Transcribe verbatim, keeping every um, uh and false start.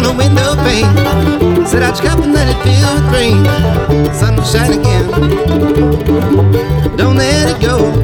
no window pane. Said I'd cup and let it fill with rain. Sun will shine again. Don't let it go.